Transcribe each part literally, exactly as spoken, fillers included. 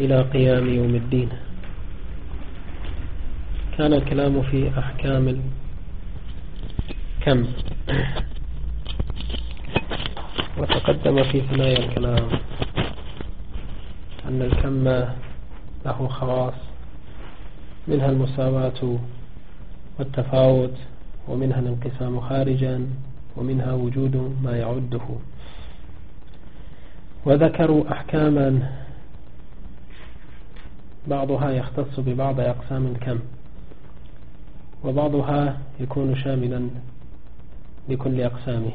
إلى قيام يوم الدين. كان الكلام في أحكام الكم، وتقدم في ثنايا الكلام أن الكم له خواص، منها المساواة والتفاوت، ومنها الانقسام خارجا، ومنها وجود ما يعده. وذكروا أحكاما بعضها يختص ببعض أقسام الكم، وبعضها يكون شاملا لكل أقسامه.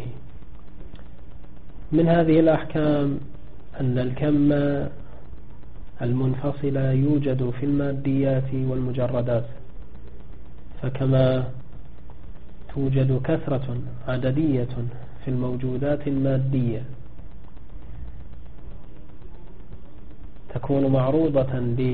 من هذه الأحكام أن الكم المنفصل يوجد في الماديات والمجردات، فكما توجد كثرة عددية في الموجودات المادية تكون معروضة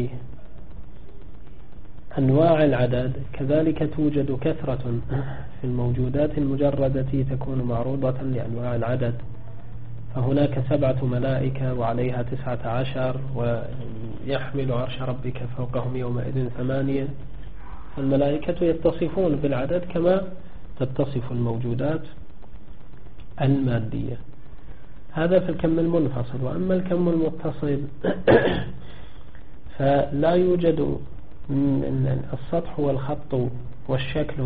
لأنواع العدد، كذلك توجد كثرة في الموجودات المجردة تكون معروضة لأنواع العدد. فهناك سبعة ملائكة وعليها تسعة عشر، ويحمل عرش ربك فوقهم يومئذ ثمانية. الملائكة يتصفون بالعدد كما تتصف الموجودات المادية. هذا في الكم المنفصل. وأما الكم المتصل فلا يوجد السطح والخط والشكل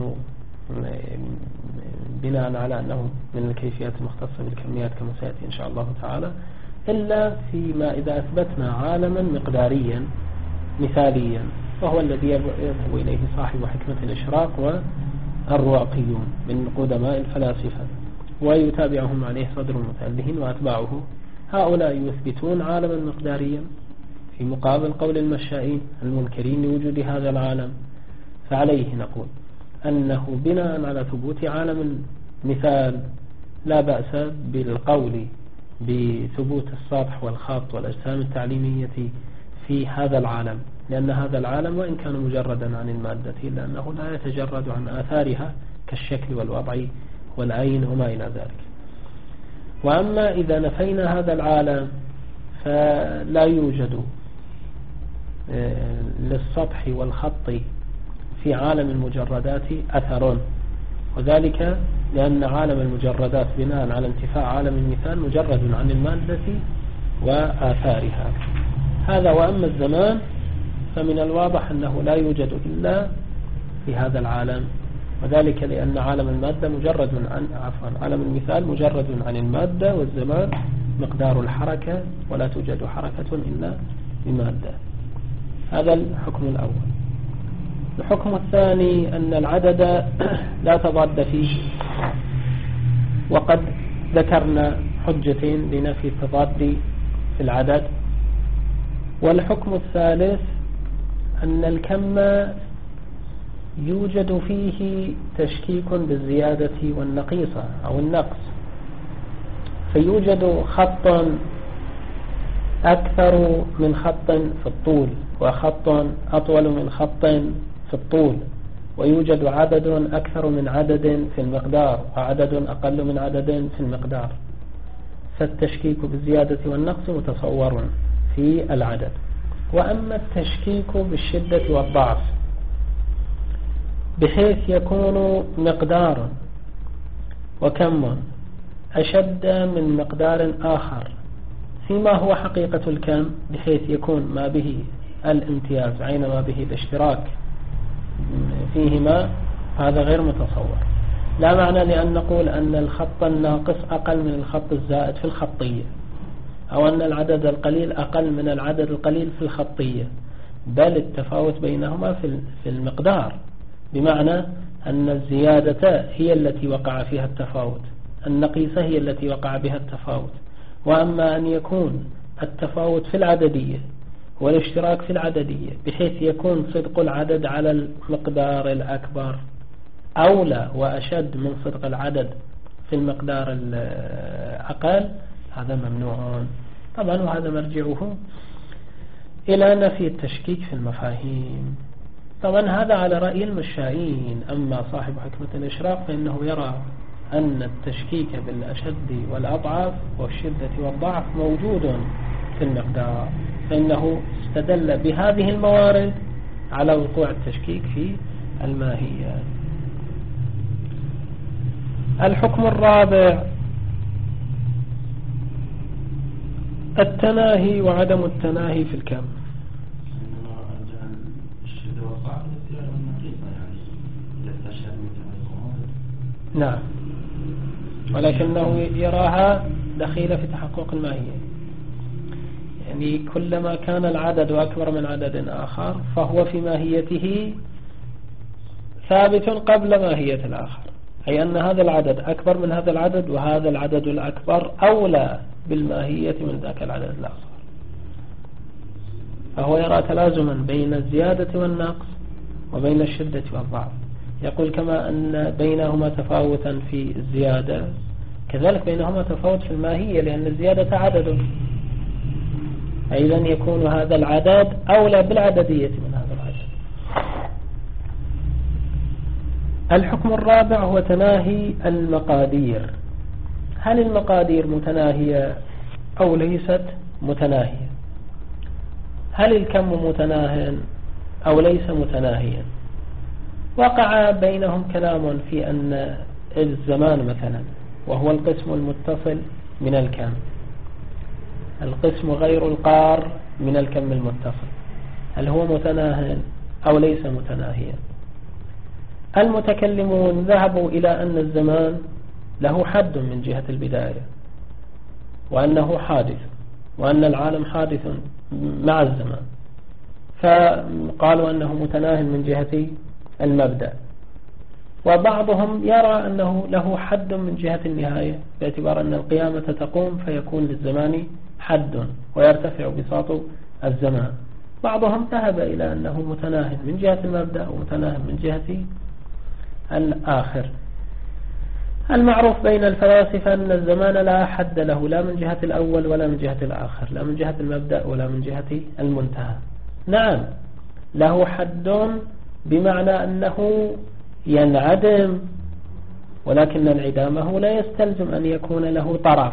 بناء على أنه من الكيفيات المختصة بالكميات كما سيأتي إن شاء الله تعالى، إلا فيما إذا أثبتنا عالما مقداريا مثاليا، وهو الذي يذهب إليه صاحب حكمة الإشراق والرواقيون من قدماء الفلاسفة، ويتابعهم عليه صدر المتألهين وأتباعه. هؤلاء يثبتون عالما مقداريا في مقابل قول المشائين المنكرين لوجود هذا العالم. فعليه نقول أنه بناء على ثبوت عالم المثال لا بأس بالقول بثبوت السطح والخط والأجسام التعليمية في هذا العالم، لأن هذا العالم وإن كان مجردا عن المادة إلا أنه لا يتجرد عن آثارها كالشكل والوضع والعين وما إلى ذلك. وأما إذا نفينا هذا العالم فلا يوجد للسطح والخط في عالم المجردات أثر، وذلك لأن عالم المجردات بناء على انتفاء عالم المثال مجرد عن المادة وآثارها. هذا. وأما الزمان فمن الواضح أنه لا يوجد إلا في هذا العالم، وذلك لأن عالم المادة مجرد عن عفوا عالم المثال مجرد عن المادة، والزمان مقدار الحركة ولا توجد حركة إلا بمادة. هذا الحكم الأول. الحكم الثاني أن العدد لا تضاد فيه، وقد ذكرنا حجتين لنفي التضاد في العدد. والحكم الثالث أن الكم يوجد فيه تشكيك بالزيادة والنقيصة أو النقص، فيوجد خط أكثر من خط في الطول، وخط أطول من خط في الطول، ويوجد عدد أكثر من عدد في المقدار، وعدد أقل من عدد في المقدار. فالتشكيك بالزيادة والنقص متصور في العدد. وأما التشكيك بالشدة والضعف بحيث يكون مقدار وكم أشد من مقدار آخر فيما هو حقيقة الكم، بحيث يكون ما به الامتياز عينما به الاشتراك فيهما، هذا غير متصور. لا معنى لأن نقول أن الخط الناقص أقل من الخط الزائد في الخطية، أو أن العدد القليل أقل من العدد القليل في الخطية، بل التفاوت بينهما في المقدار، بمعنى أن الزيادة هي التي وقع فيها التفاوت، النقيصة هي التي وقع بها التفاوت. وأما أن يكون التفاوت في العددية والاشتراك في العددية بحيث يكون صدق العدد على المقدار الأكبر أولى وأشد من صدق العدد في المقدار الأقل، هذا ممنوع طبعا. وهذا مرجعه إلى نفي التشكيك في المفاهيم. طبعا هذا على رأي المشائين. أما صاحب حكمة الإشراق فإنه يرى أن التشكيك بالأشد والأضعف والشدة والضعف موجود في المقدار، فإنه استدل بهذه الموارد على وقوع التشكيك في الماهية. الحكم الرابع التناهي وعدم التناهي في الكم. نعم، ولكنه يراها دخيلة في تحقق الماهية، يعني كلما كان العدد أكبر من عدد آخر فهو في ماهيته ثابت قبل ماهية الآخر، أي أن هذا العدد أكبر من هذا العدد، وهذا العدد الأكبر أولى بالماهية من ذاك العدد الأصغر. فهو يرى تلازما بين الزيادة والنقص وبين الشدة والضعف. يقول كما أن بينهما تفاوتا في الزيادة كذلك بينهما تفاوت في الماهية، لأن الزيادة عدد، أيضا يكون هذا العدد أولى بالعددية من هذا العدد. الحكم الرابع هو تناهي المقادير. هل المقادير متناهية أو ليست متناهية؟ هل الكم متناهٍ أو ليس متناهيا؟ وقع بينهم كلام في أن الزمان مثلا، وهو القسم المتصل من الكم، القسم غير القار من الكم المتصل، هل هو متناهٍ أو ليس متناهيا؟ المتكلمون ذهبوا إلى أن الزمان له حد من جهة البداية، وأنه حادث، وأن العالم حادث مع الزمان، فقالوا أنه متناهٍ من جهة المبدأ. وبعضهم يرى أنه له حد من جهة النهاية، باعتبار أن القيامة تقوم فيكون للزمان حد ويرتفع بساط الزمان. بعضهم ذهب إلى أنه متناهٍ من جهة المبدأ ومتناهٍ من جهة الآخر. المعروف بين الفلاسفة أن الزمان لا حد له، لا من جهة الأول ولا من جهة الآخر، لا من جهة المبدأ ولا من جهة المنتهى. نعم، له حد بمعنى أنه ينعدم، ولكن انعدامه لا يستلزم أن يكون له طرف،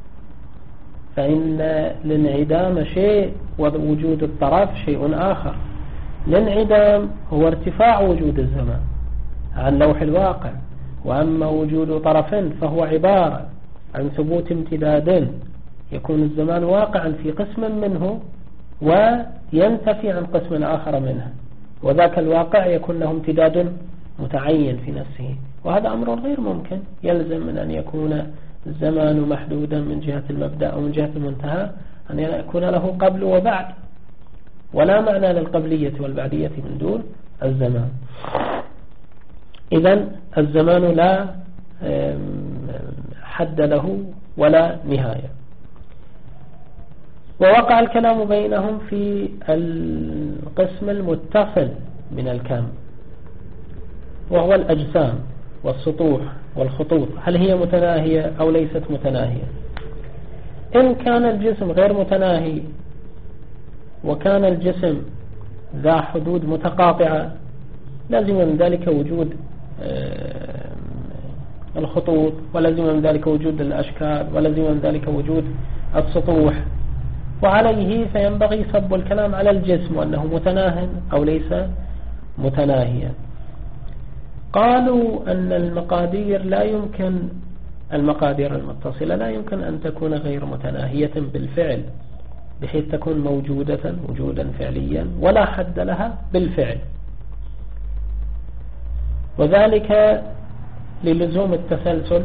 فإن الانعدام شيء ووجود الطرف شيء آخر. الانعدام هو ارتفاع وجود الزمان عن لوح الواقع، وأما وجود طرف فهو عبارة عن ثبوت امتداد، يكون الزمان واقعا في قسم منه وينتفي عن قسم آخر منه، وذاك الواقع يكون له امتداد متعين في نفسه، وهذا أمر غير ممكن. يلزم من أن يكون الزمان محدودا من جهة المبدأ أو من جهة المنتهى أن يكون له قبل وبعد، ولا معنى للقبلية والبعدية من دون الزمان. إذن الزمان لا حد له ولا نهاية. ووقع الكلام بينهم في القسم المتصل من الكم، وهو الأجسام والسطوح والخطوط، هل هي متناهية أو ليست متناهية؟ إن كان الجسم غير متناهي وكان الجسم ذا حدود متقاطعة لازم من ذلك وجود الخطوط، ولازم من ذلك وجود الأشكال، ولازم من ذلك وجود السطوح، وعليه فينبغي صب الكلام على الجسم وأنه متناهٍ أو ليس متناهيا. قالوا أن المقادير لا يمكن، المقادير المتصلة لا يمكن أن تكون غير متناهية بالفعل، بحيث تكون موجودة وجودا فعليا ولا حد لها بالفعل، وذلك للزوم التسلسل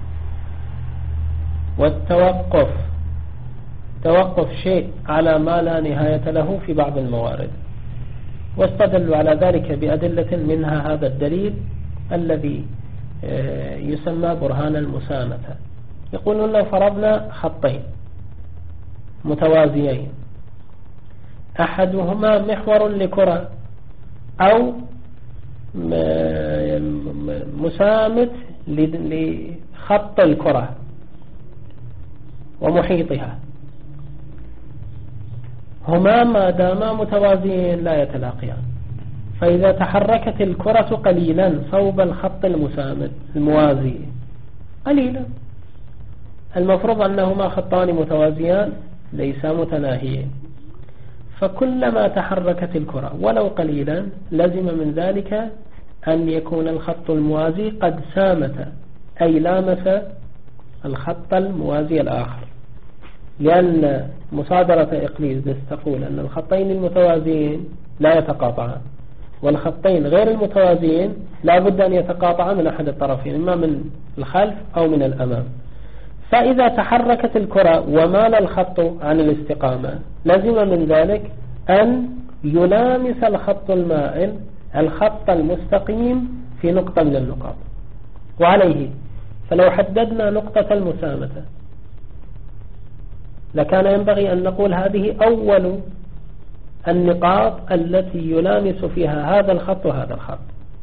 والتوقف، توقف شيء على ما لا نهاية له في بعض الموارد. واستدلوا على ذلك بأدلة، منها هذا الدليل الذي يسمى برهان المسامة. يقولون لو فرضنا خطين متوازيين، أحدهما محور لكرة أو مسامت لخط الكرة ومحيطها، هما ما داما متوازيين لا يتلاقيان، فإذا تحركت الكرة قليلا صوب الخط المسامد الموازي قليلا، المفروض أنهما خطان متوازيان ليسا متناهيين. فكلما تحركت الكرة ولو قليلا لزم من ذلك أن يكون الخط الموازي قد سامت أي لامس الخط الموازي الآخر، لأن مصادرة إقليدس تقول أن الخطين المتوازيين لا يتقاطعان، والخطين غير المتوازيين لا بد أن يتقاطعا من أحد الطرفين، إما من الخلف أو من الأمام. فإذا تحركت الكرة ومال الخط عن الاستقامة لزم من ذلك أن يلامس الخط المائل الخط المستقيم في نقطة من النقاط. وعليه فلو حددنا نقطة المسامة لكان ينبغي أن نقول هذه أول النقاط التي يلامس فيها هذا الخط وهذا الخط،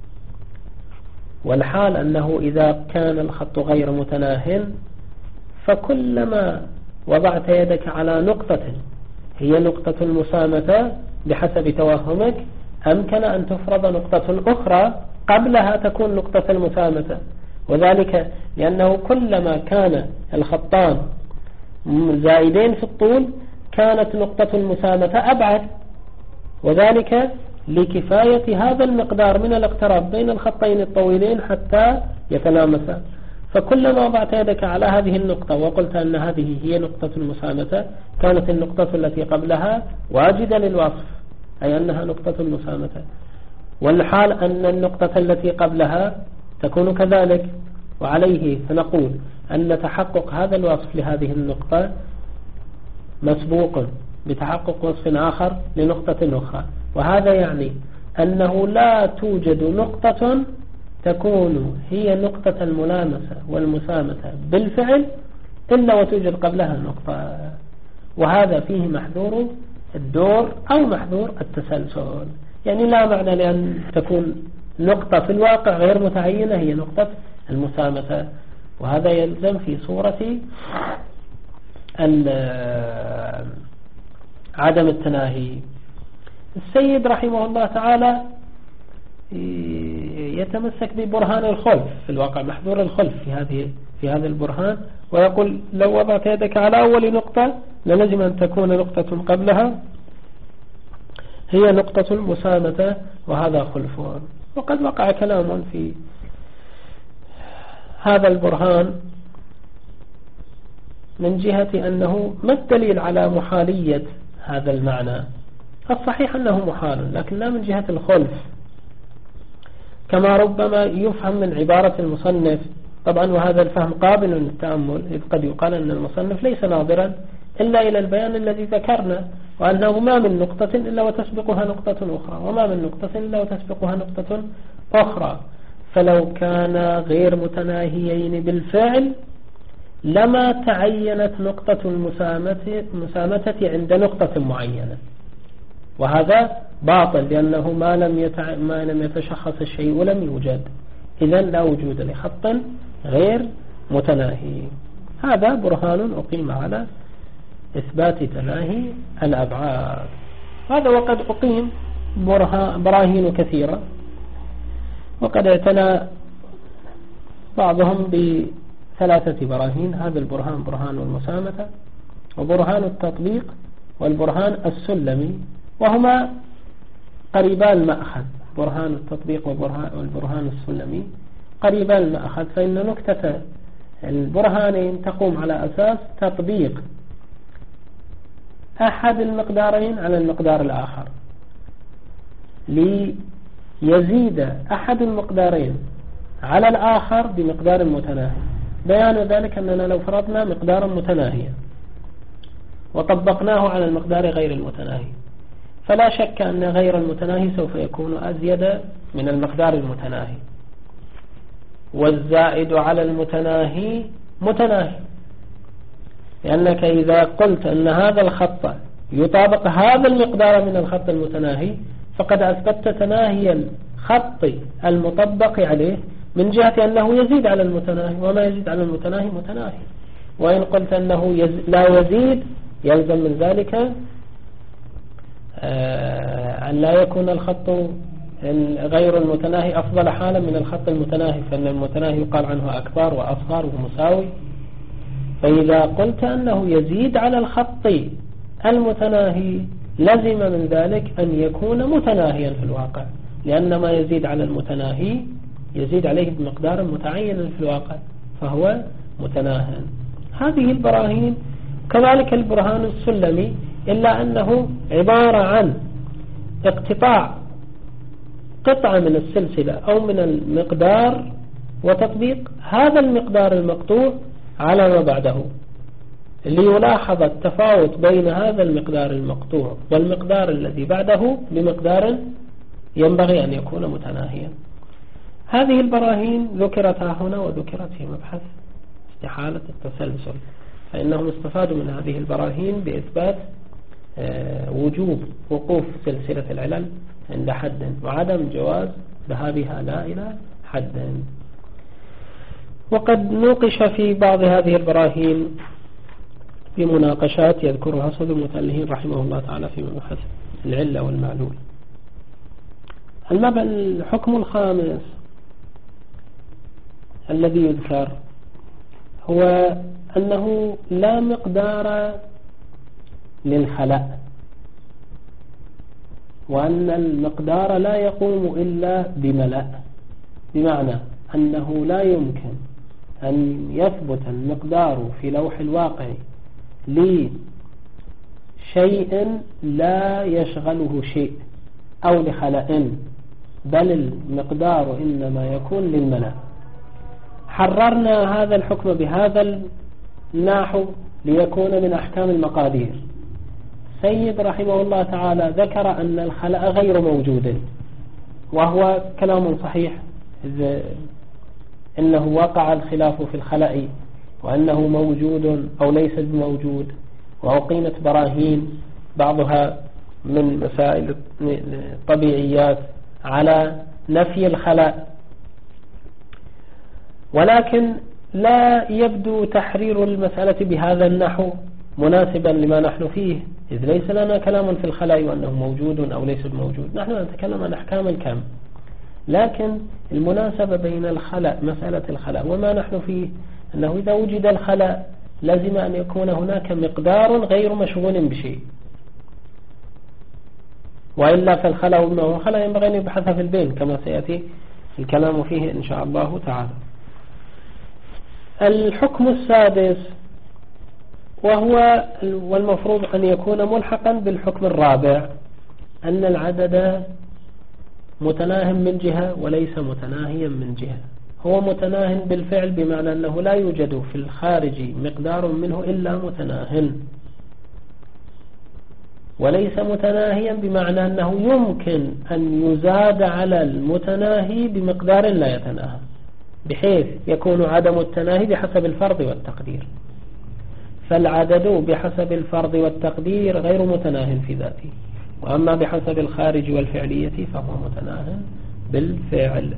والحال أنه إذا كان الخط غير متناه فكلما وضعت يدك على نقطة هي نقطة المسامة بحسب توهمك أمكن أن تفرض نقطة أخرى قبلها تكون نقطة المسامة، وذلك لأنه كلما كان الخطان زائدين في الطول كانت نقطة المسامة أبعد، وذلك لكفاية هذا المقدار من الاقتراب بين الخطين الطويلين حتى يتلامسا. فكلما وضعت يدك على هذه النقطة وقلت أن هذه هي نقطة المسامة كانت النقطة التي قبلها واجدة للوصف، أي أنها نقطة المسامة، والحال أن النقطة التي قبلها تكون كذلك. وعليه فنقول أن تحقق هذا الوصف لهذه النقطة مسبوق بتحقق وصف آخر لنقطة أخرى، وهذا يعني أنه لا توجد نقطة تكون هي نقطة الملامسة والمسامة بالفعل إلا وتوجد قبلها نقطة، وهذا فيه محذور الدور أو محذور التسلسل. يعني لا معنى لأن تكون نقطة في الواقع غير متعينة هي نقطة المسامة، وهذا يلزم في صورة عدم التناهي. السيد رحمه الله تعالى يتمسك ببرهان الخلف، في الواقع محذور الخلف في هذه في هذا البرهان، ويقول لو وضعت يدك على أول نقطة للزم أن تكون نقطة قبلها هي نقطة المسامة، وهذا خلف. وقد وقع كلام في هذا البرهان من جهة أنه ما الدليل على محالية هذا المعنى. الصحيح أنه محال، لكن لا من جهة الخلف، كما ربما يفهم من عبارة المصنف. طبعا وهذا الفهم قابل للتأمل، إذ قد يقال أن المصنف ليس ناظرا إلا إلى البيان الذي ذكرنا، وأنه ما من نقطة إلا وتسبقها نقطة أخرى، وما من نقطة إلا وتسبقها نقطة أخرى. فلو كان غير متناهيين بالفعل لما تعينت نقطة المسامة عند نقطة معينة، وهذا باطل لأنه ما لم يتع... ما لم يتشخص الشيء ولم يوجد، إذن لا وجود لخط غير متناهي. هذا برهان أقيم على إثبات تناهي الأبعاد. هذا وقد أقيم براهين كثيرة، وقد اعتنى بعضهم بثلاثة براهين. هذا البرهان برهان المسامة، وبرهان التطبيق، والبرهان السلمي، وهما قريبا المأخذ. برهان التطبيق والبرهان السلمي قريبا المأخذ، فإن نكتة البرهانين تقوم على أساس تطبيق أحد المقدارين على المقدار الآخر ليزيد أحد المقدارين على الآخر بمقدار متناهي. بيان ذلك أننا لو فرضنا مقدارا متناهيا وطبقناه على المقدار غير المتناهي فلا شك أن غير المتناهي سوف يكون أزيد من المقدار المتناهي، والزائد على المتناهي متناهي، لأنك إذا قلت أن هذا الخط يطابق هذا المقدار من الخط المتناهي فقد أثبتت تناهي الخط المطبق عليه من جهة أنه يزيد على المتناهي، وما يزيد على المتناهي متناهي. وإن قلت أنه يز... لا يزيد يلزم من ذلك أن لا يكون الخط غير المتناهي أفضل حالا من الخط المتناهي، فإن المتناهي يقال عنه أكبر وأصغر ومساوي. فإذا قلت أنه يزيد على الخط المتناهي لزم من ذلك أن يكون متناهيا في الواقع، لأن ما يزيد على المتناهي يزيد عليه بمقدار متعين في الواقع فهو متناهٍ. هذه البراهين كذلك البرهان السلمي، إلا أنه عبارة عن اقتطاع قطعة من السلسلة أو من المقدار وتطبيق هذا المقدار المقطوع على ما بعده، ليلاحظ التفاوت بين هذا المقدار المقطوع والمقدار الذي بعده بمقدار ينبغي أن يكون متناهيا. هذه البراهين ذكرت هنا وذكرت في مبحث استحالة التسلسل، فإنهم استفادوا من هذه البراهين بإثبات وجوب وقوف سلسلة العلل عند حد وعدم جواز ذهابها لا إلى حد. وقد نوقش في بعض هذه البراهين بمناقشات يذكرها صدر المتألهين رحمه الله تعالى في مبحث العلة والمعلول. الحكم الخامس الذي يذكر هو أنه لا مقدار للخلاء، وأن المقدار لا يقوم إلا بملأ، بمعنى أنه لا يمكن أن يثبت المقدار في لوح الواقع لشيء لا يشغله شيء أو لخلاء، بل المقدار إنما يكون للملأ. حررنا هذا الحكم بهذا النحو ليكون من أحكام المقادير. سيد رحمه الله تعالى ذكر أن الخلاء غير موجود، وهو كلام صحيح، إذ إنه وقع الخلاف في الخلاء وأنه موجود أو ليس بموجود، وأقيمت براهين بعضها من مسائل الطبيعيات على نفي الخلاء، ولكن لا يبدو تحرير المسألة بهذا النحو مناسبا لما نحن فيه، إذ ليس لنا كلام في الخلاء وأنه موجود أو ليس موجود، نحن نتكلم عن أحكام الكم. لكن المناسبة بين الخلاء، مسألة الخلاء، وما نحن فيه أنه إذا وجد الخلاء لازم أن يكون هناك مقدار غير مشغول بشيء، وإلا فالخلاء وما خلاء ينبغي أن يبحث في البين كما سيأتي الكلام فيه إن شاء الله تعالى. الحكم السادس وهو والمفروض أن يكون ملحقا بالحكم الرابع، أن العدد متناه من جهة وليس متناهيا من جهة. هو متناه بالفعل بمعنى أنه لا يوجد في الخارج مقدار منه إلا متناه، وليس متناهيا بمعنى أنه يمكن أن يزاد على المتناهي بمقدار لا يتناهى، بحيث يكون عدم التناهي بحسب الفرض والتقدير. فالعدد بحسب الفرض والتقدير غير متناه في ذاته، وأما بحسب الخارج والفعلية فهو متناه بالفعل.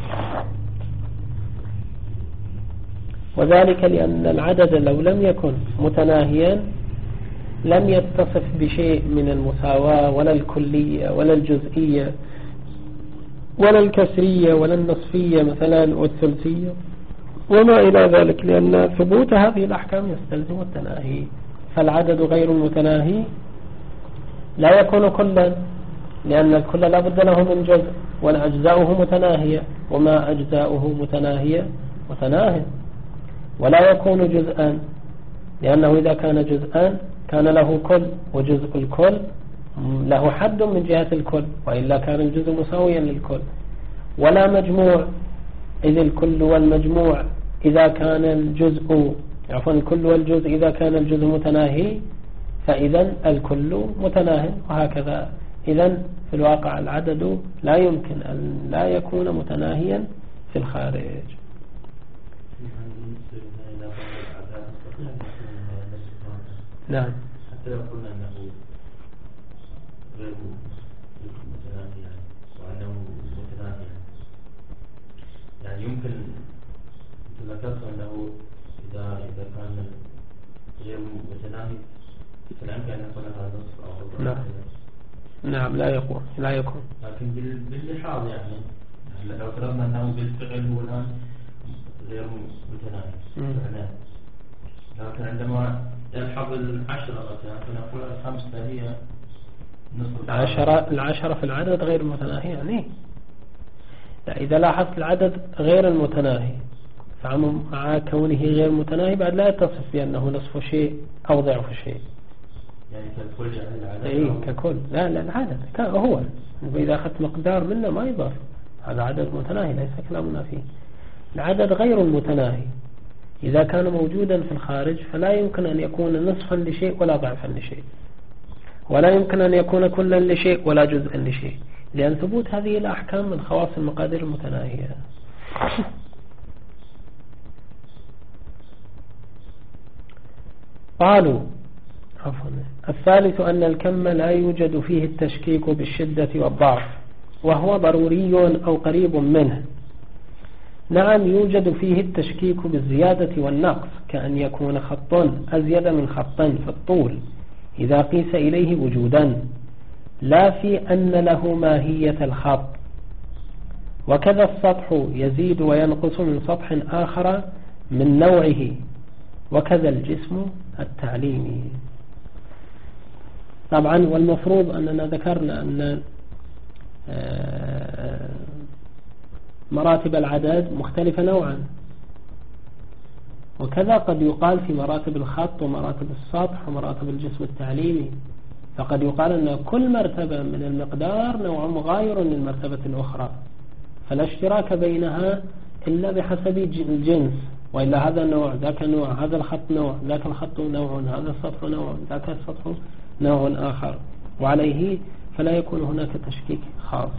وذلك لأن العدد لو لم يكن متناهيا لم يتصف بشيء من المساواة ولا الكلية ولا الجزئية ولا الكسرية ولا النصفية مثلا والثلثية وما إلى ذلك، لأن ثبوت هذه الأحكام يستلزم التناهي. فالعدد غير المتناهي لا يكون كلا، لأن الكل لا بد له من جزء، والأجزاؤه متناهية، وما أجزاؤه متناهية متناهي. ولا يكون جزءا، لأنه إذا كان جزءا كان له كل، وجزء الكل له حد من جهة الكل، وإلا كان الجزء مساويا للكل. ولا مجموع، إذ الكل والمجموع إذا كان الجزء عفوا الكل والجزء إذا كان الجزء متناهي فإذا الكل متناهي، وهكذا. إذن في الواقع العدد لا يمكن أن لا يكون متناهيا في الخارج. نعم. حتى لو قلنا أنه غير متناهيا وأنه متناهيا، يعني يمكن ذكرت أنه إذا إذا كان غير متناهي فالأمكن أن يكون هذا نصف أو نعم. نعم لا يكون لا يكون لكن باللحاظ يعني لو فرضنا أنه بالفعل هو الآن غير متناهي، لكن عندما يلحظ العشرة مثلا فنقول الخمسة هي العشرة, العشرة في العدد غير المتناهي يعني لا، إذا لاحظت العدد غير المتناهي فمع كونه غير متناهي بعد لا يتصف بأنه نصف شيء أو ضعف شيء يعني ككل يعني العدد اي ككل لا لا العدد هو إذا أخذت مقدار منه ما يضاف، هذا عدد متناهي ليس كلامنا فيه. العدد غير المتناهي إذا كان موجودا في الخارج فلا يمكن أن يكون نصفا لشيء ولا ضعفا لشيء، ولا يمكن أن يكون كلا لشيء ولا جزءا لشيء، لأن ثبوت هذه الأحكام من خواص المقادير المتناهية. قالوا عفوا الثالث أن الكم لا يوجد فيه التشكيك بالشدة والضعف وهو ضروري أو قريب منه. نعم يوجد فيه التشكيك بالزيادة والنقص، كأن يكون خط أزيد من خط في الطول إذا قيس إليه وجودا، لا في أن له ماهية الخط. وكذا السطح يزيد وينقص من سطح آخر من نوعه، وكذا الجسم التعليمي. طبعا والمفروض أننا ذكرنا أن مراتب العدد مختلفة نوعا، وكذا قد يقال في مراتب الخط ومراتب السطح ومراتب الجسم التعليمي، فقد يقال أن كل مرتبة من المقدار نوع مغاير للمرتبة الأخرى، فلا اشتراك بينها إلا بحسب الجنس، وإلا هذا نوع ذاك نوع، هذا الخط نوع ذاك الخط نوع، هذا السطح نوع ذاك السطح نوع آخر، وعليه فلا يكون هناك تشكيك خاص.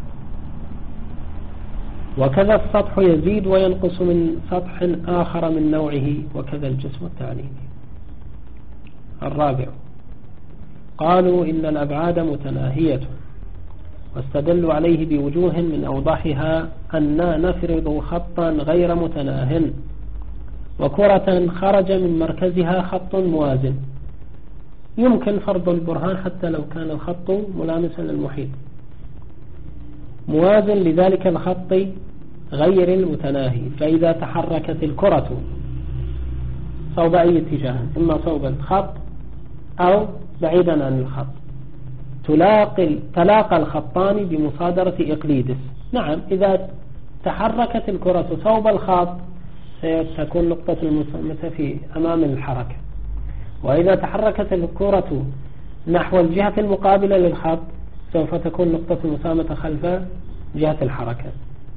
وكذا السطح يزيد وينقص من سطح آخر من نوعه، وكذا الجسم التعليمي. الرابع قالوا إن الأبعاد متناهية، واستدلوا عليه بوجوه من أوضحها أننا نفرض خطا غير متناه وكرة خرج من مركزها خط موازن. يمكن فرض البرهان حتى لو كان الخط ملامسا للمحيط موازن لذلك الخط غير المتناهي، فإذا تحركت الكرة صوب أي اتجاه، إما صوب الخط أو بعيدا عن الخط، تلاقي تلاقى الخطان بمصادرة إقليدس. نعم إذا تحركت الكرة صوب الخط ستكون نقطة المسامة في أمام الحركة، وإذا تحركت الكرة نحو الجهة المقابلة للخط سوف تكون نقطة المسامة خلف جهة الحركة.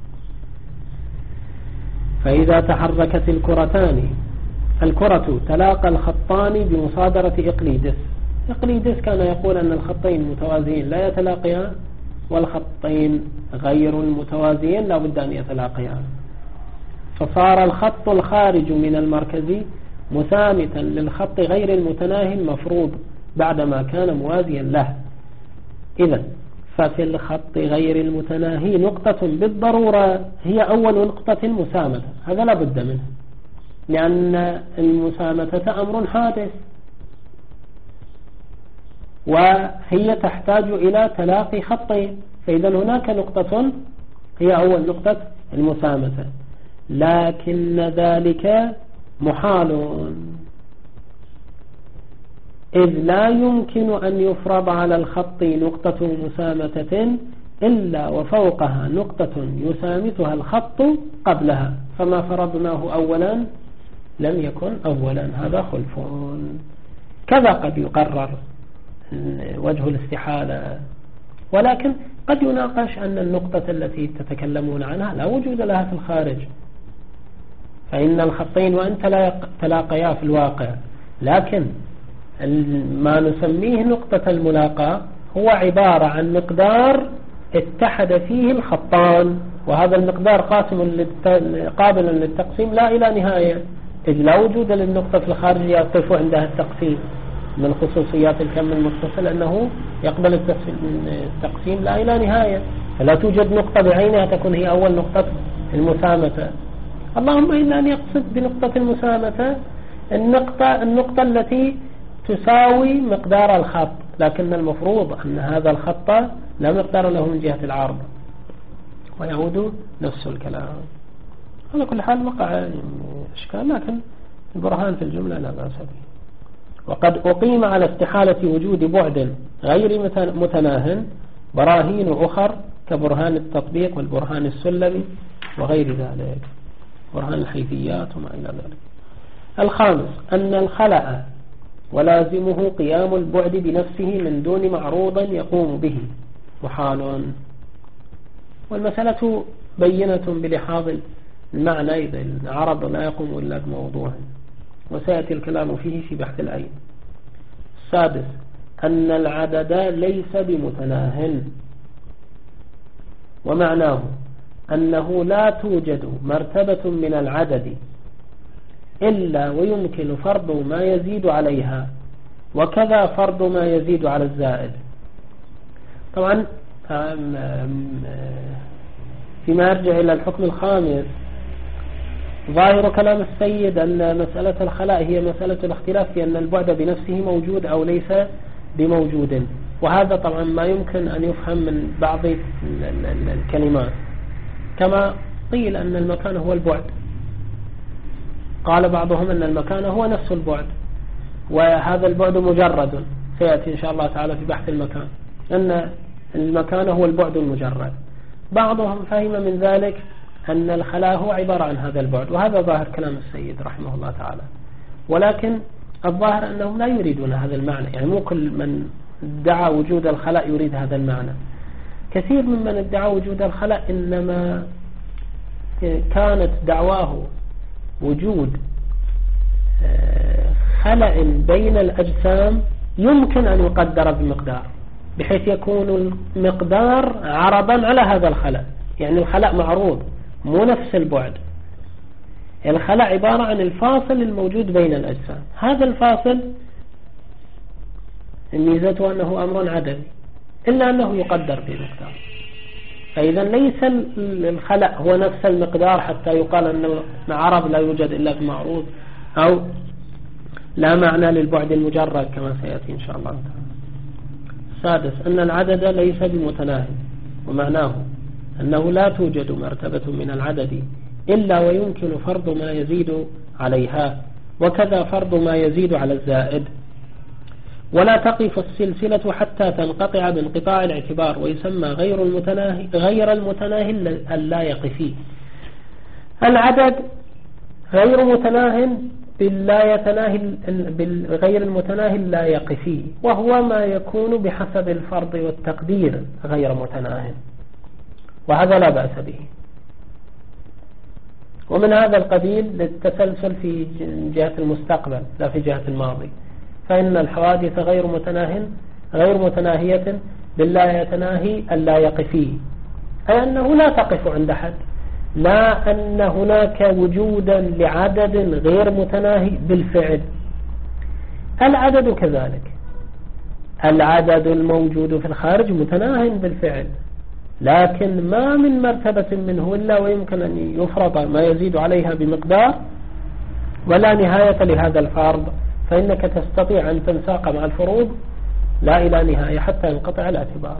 فإذا تحركت الكرتان الكرة تلاقى الخطان بمصادرة إقليدس. إقليدس كان يقول أن الخطين المتوازيين لا يتلاقيان، والخطين غير المتوازيين لا بد أن يتلاقيان، فصار الخط الخارج من المركز مسامتا للخط غير المتناهي المفروض بعدما كان موازيا له. إذن ففي الخط غير المتناهي نقطة بالضرورة هي أول نقطة مسامة، هذا لا بد منه، لأن المسامة أمر حادث وهي تحتاج إلى تلاقي خطين، فإذا هناك نقطة هي أول نقطة المسامة، لكن ذلك محال، إذ لا يمكن أن يفرض على الخط نقطة مسامة إلا وفوقها نقطة يسامتها الخط قبلها، فما فرضناه أولا لم يكن أولا، هذا خلف. كذا قد يقرر وجه الاستحالة، ولكن قد يناقش أن النقطة التي تتكلمون عنها لا وجود لها في الخارج، فإن الخطين وأن تلاقيا في الواقع، لكن ما نسميه نقطة الملاقاة هو عبارة عن مقدار اتحد فيه الخطان، وهذا المقدار قاسم قابل للتقسيم لا إلى نهاية، إذ لا وجود للنقطة في الخارج يقف عندها التقسيم. من خصوصيات الكم المتصل أنه يقبل التقسيم لا إلى نهاية، فلا توجد نقطة بعينها تكون هي أول نقطة المسامة، اللهم إلا أن يقصد بنقطة المسامة النقطة, النقطة التي تساوي مقدار الخط، لكن المفروض أن هذا الخط لا مقدار له من جهة العرض، ويعود نفس الكلام. على كل حال وقع إشكال، لكن البرهان في الجملة لا بأس به. وقد أقيم على استحالة وجود بعد غير متناه براهين أخر كبرهان التطبيق والبرهان السلمي وغير ذلك، برهان الحيثيات وما إلى ذلك. الخامس أن الخلأ ولازمه قيام البعد بنفسه من دون معروض يقوم به محال. والمسألة بينة بلحاظ المعنى إذا العرض لا يقوم إلا بموضوع، وسيأتي الكلام فيه في بحث العين. السادس أن العدد ليس بمتناه، ومعناه أنه لا توجد مرتبة من العدد إلا ويمكن فرض ما يزيد عليها، وكذا فرض ما يزيد على الزائد. طبعا فيما يرجع إلى الحكم الخامس، ظاهر كلام السيد أن مسألة الخلاء هي مسألة الاختلاف في أن البعد بنفسه موجود أو ليس بموجود، وهذا طبعا ما يمكن أن يفهم من بعض الكلمات، كما قيل أن المكان هو البعد، قال بعضهم أن المكان هو نفس البعد، وهذا البعد مجرد، سيأتي إن شاء الله تعالى في بحث المكان أن المكان هو البعد المجرد. بعضهم فهم من ذلك أن الخلاء هو عبارة عن هذا البعد، وهذا ظاهر كلام السيد رحمه الله تعالى، ولكن الظاهر أنهم لا يريدون هذا المعنى، يعني مو كل من ادعى وجود الخلاء يريد هذا المعنى. كثير ممن ادعى وجود الخلاء إنما كانت دعواه وجود خلأ بين الأجسام يمكن أن يقدر بمقدار، بحيث يكون المقدار عرضا على هذا الخلأ، يعني الخلأ معروض مو نفس البعد. الخلأ عبارة عن الفاصل الموجود بين الأجسام، هذا الفاصل ميزته أنه أمر عدمي إلا أنه يقدر بمقدار، فإذا ليس الخلأ هو نفس المقدار حتى يقال أن العرض لا يوجد إلا بمعروض، أو لا معنى للبعد المجرد كما سيأتي إن شاء الله تعالى. السادس أن العدد ليس بمتناهي، ومعناه أنه لا توجد مرتبة من العدد إلا ويمكن فرض ما يزيد عليها، وكذا فرض ما يزيد على الزائد، ولا تقف السلسلة حتى تنقطع بانقطاع الاعتبار، ويسمى غير المتناهي غير المتناهي اللائق فيه. العدد غير متناه باللا يتناهي غير المتناهي اللائق فيه، وهو ما يكون بحسب الفرض والتقدير غير متناه، وهذا لا بأس به. ومن هذا القبيل للتسلسل في جهة المستقبل لا في جهة الماضي، فإن الحوادث غير متناه غير متناهية باللا يتناهي اللائق فيه، أي أنه لا تقف عند حد، لا أن هناك وجودا لعدد غير متناهي بالفعل. العدد كذلك، العدد الموجود في الخارج متناهي بالفعل، لكن ما من مرتبة منه إلا ويمكن أن يفرض ما يزيد عليها بمقدار، ولا نهاية لهذا الفرض، فإنك تستطيع أن تنساق مع الفروض لا إلى نهاية حتى ينقطع الاعتبار.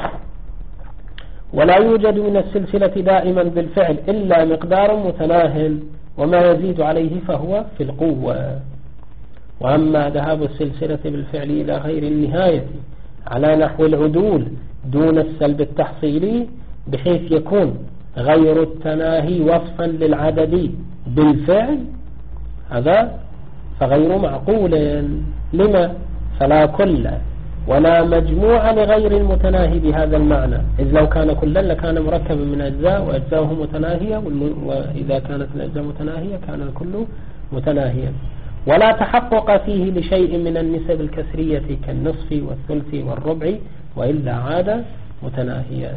ولا يوجد من السلسلة دائما بالفعل إلا مقدار متناه، وما يزيد عليه فهو في القوة. وأما ذهاب السلسلة بالفعل إلى غير النهاية على نحو العدول دون السلب التحصيلي، بحيث يكون غير التناهي وصفا للعدد بالفعل، هذا فغير معقول. لما؟ فلا كل ولا مجموعة لغير المتناهي بهذا المعنى، إذ لو كان كلا لكان مركبا من أجزاء وأجزاؤه متناهية، وإذا كانت الأجزاء متناهية كان الكل متناهيا. ولا تحقق فيه لشيء من النسب الكسرية كالنصف والثلث والربع، وإلا عاد متناهيا.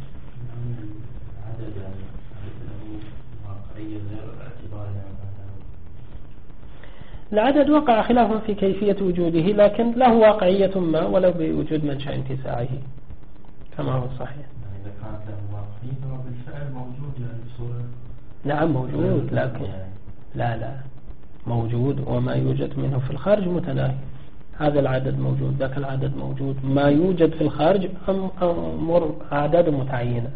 العدد وقع خلاف في كيفية وجوده، لكن له واقعية ما ولو بوجود منشأ انتساعه كما هو صحيح. إذا كانت له واقعية فهو بالفعل موجود يعني بصورة. نعم موجود، لكن لا لا موجود، وما يوجد منه في الخارج متناهي. هذا العدد موجود، ذاك العدد موجود، ما يوجد في الخارج أمر أعداد متعينة.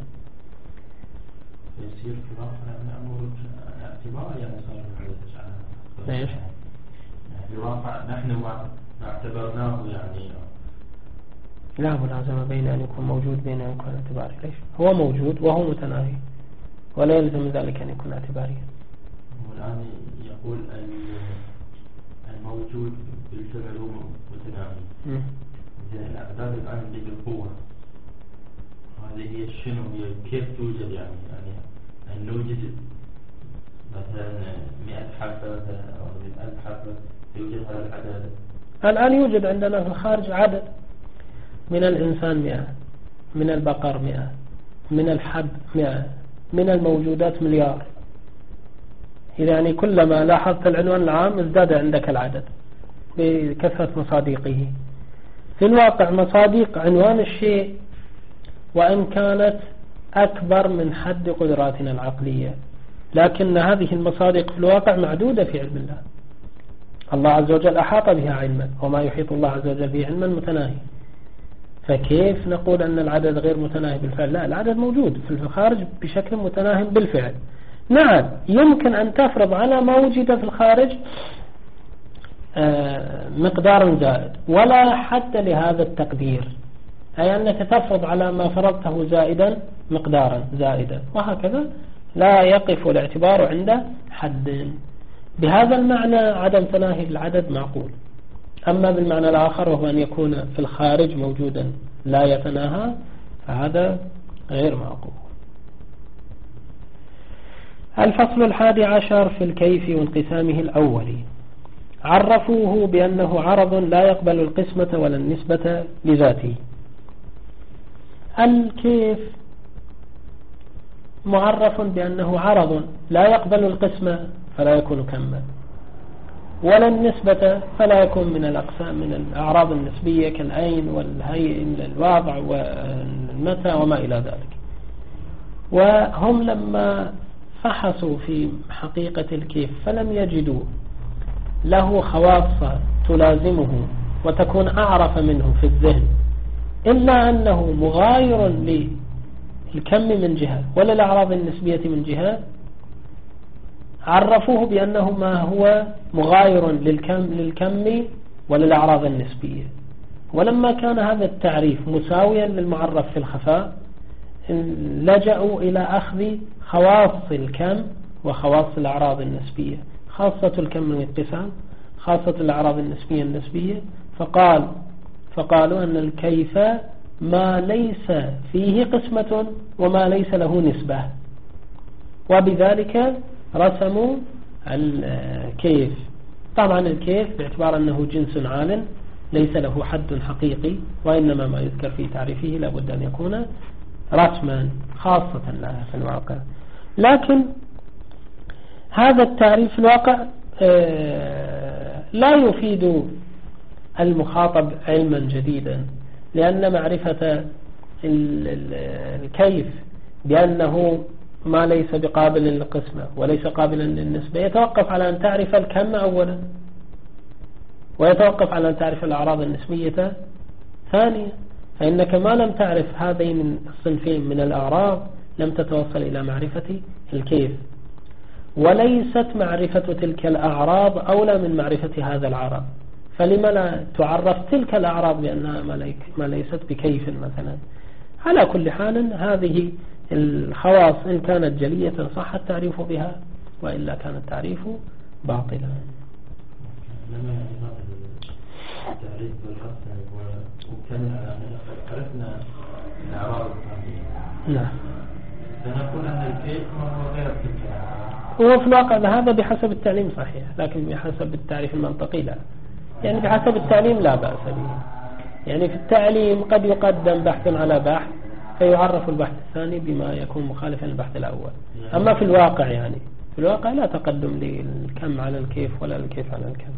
يصير في واقع أمر اعتبار يعني صار العدد ليش؟ في واقع نحن ما اعتبرناه يعني لا ملازمة بين أن يكون موجود بين أن يكون اعتباري. ليش؟ هو موجود وهو متناهي ولا يلزم ذلك أن يكون اعتباريا. والآن يقول الموجود بالفعل هو متناهي. الأعداد الآن بالقوة هذه هي شنو هي كيف توجد يعني يعني أن نوجد مثلا مئة حبة أو ألف حبة يوجد هذا العدد. الآن يوجد عندنا في الخارج عدد من الإنسان مئة، من البقر مئة، من الحب مئة، من الموجودات مليار. يعني كلما لاحظت العنوان العام ازداد عندك العدد بكثرة مصادقه. في الواقع مصادق عنوان الشيء وإن كانت أكبر من حد قدراتنا العقلية، لكن هذه المصادق في الواقع معدودة في علم الله. الله عز وجل أحاط بها علما، وما يحيط الله عز وجل به علما متناهي. فكيف نقول أن العدد غير متناهي بالفعل؟ لا، العدد موجود في الخارج بشكل متناهي بالفعل. نعم يمكن أن تفرض على ما وجد في الخارج مقدار زائد ولا حد لهذا التقدير، أي أنك تفرض على ما فرضته زائدا مقدارا زائدا، وهكذا لا يقف الاعتبار عند حد. بهذا المعنى عدم تناهي العدد معقول. أما بالمعنى الآخر وهو أن يكون في الخارج موجودا لا يتناهى فهذا غير معقول. الفصل الحادي عشر في الكيف وانقسامه الأولي. عرفوه بأنه عرض لا يقبل القسمة ولا النسبة لذاته. الكيف معرف بأنه عرض لا يقبل القسمة فلا يكون كما، ولا النسبة فلا يكون من الأقسام من الأعراض النسبية كالأين والهيئ الواضع والمتى وما إلى ذلك. وهم لما فحصوا في حقيقة الكيف فلم يجدوا له خواص تلازمه وتكون أعرف منه في الذهن إلا أنه مغاير للكم من جهة وللأعراض النسبية من جهة، عرفوه بأنه ما هو مغاير للكم, للكم وللأعراض النسبية. ولما كان هذا التعريف مساويا للمعرف في الخفاء لجأوا إلى أخذ خواص الكم وخواص الأعراض النسبية، خاصة الكم والاتسام، خاصة الأعراض النسبية النسبية. فقال فقالوا أن الكيف ما ليس فيه قسمة وما ليس له نسبة، وبذلك رسموا الكيف. طبعا الكيف باعتبار أنه جنس عال ليس له حد حقيقي، وإنما ما يذكر في تعريفه لابد أن يكون رسما خاصة لها في الواقع. لكن هذا التعريف في الواقع لا يفيد المخاطب علما جديدا، لأن معرفة الكيف بأنه ما ليس بقابل للقسمة وليس قابلا للنسبة يتوقف على أن تعرف الكم أولا، ويتوقف على أن تعرف الأعراض النسبية ثانيا. فإنك ما لم تعرف هذين الصنفين من الأعراض لم تتوصل إلى معرفة الكيف، وليست معرفة تلك الأعراض أولى من معرفة هذا العرض. فلما لا تعرف تلك الأعراض بأنها ما ليست بكيف مثلا؟ على كل حال هذه الخواص إن كانت جلية صح التعريف بها، وإلا كان التعريف باطلا. لما يعني التعريف بالخاصة وكان عرفنا الأعراض نعم فنقول أن الكيف هو غير تلك. هو في الواقع هذا بحسب التعليم صحيح، لكن بحسب التعريف المنطقي لا. يعني بحسب التعليم لا بأس به. يعني في التعليم قد يقدم بحث على بحث فيعرف البحث الثاني بما يكون مخالفا للبحث الأول. أما في الواقع يعني في الواقع لا تقدم للكم على الكيف ولا الكيف على الكم.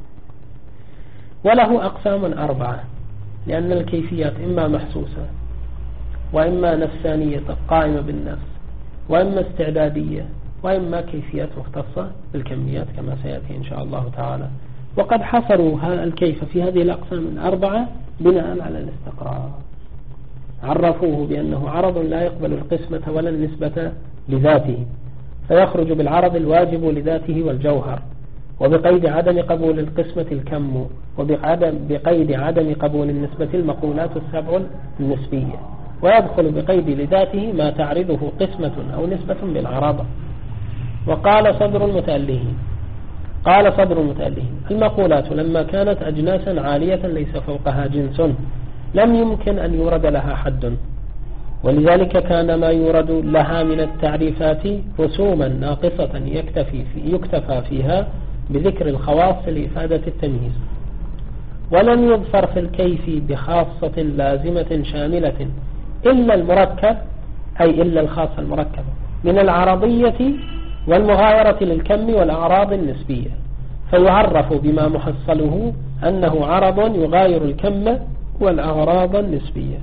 وله أقسام أربعة، لأن الكيفيات إما محسوسة وإما نفسانية قائمة بالنفس وإما استعدادية وإما كيفيات مختصة بالكميات كما سيأتي إن شاء الله تعالى. وقد حصروا الكيف في هذه الأقسام الأربعة بناء على الاستقرار. عرفوه بأنه عرض لا يقبل القسمة ولا النسبة لذاته، فيخرج بالعرض الواجب لذاته والجوهر، وبقيد عدم قبول القسمة الكم، وبقيد عدم قبول النسبة المقولات السبع النسبية، ويدخل بقيد لذاته ما تعرضه قسمة أو نسبة بالعرض. وقال صدر المتألهين قال صدر المتألهين المقولات لما كانت أجناسا عالية ليس فوقها جنس لم يمكن أن يورد لها حد، ولذلك كان ما يورد لها من التعريفات رسوما ناقصة يكتفي في يكتفى فيها بذكر الخواص لإفادة التمييز. ولم يظفر في الكيف بخاصة لازمة شاملة إلا المركب، أي إلا الخاصة المركبة من العرضية والمغايرة للكم والأعراض النسبية، فيعرف بما محصله أنه عرض يغاير الكم والأعراض النسبية.